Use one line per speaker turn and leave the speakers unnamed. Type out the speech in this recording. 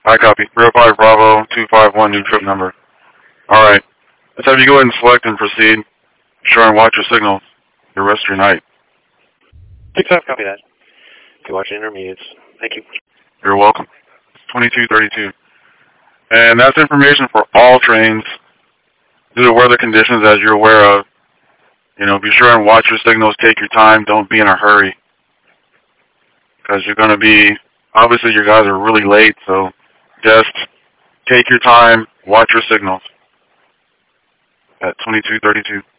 I copy. Real 5 Bravo 251, new trip number. Alright. Let's have you go ahead and select and proceed. Sure and watch your signals the rest of your night.
6-5, copy that. If you watch intermediates. Thank you.
You're welcome. 2232. And that's information for all trains due to weather conditions as you're aware of. Be sure and watch your signals. Take your time. Don't be in a hurry. Because you're going to be, obviously you guys are really late, so just take your time. Watch your signals at 2232.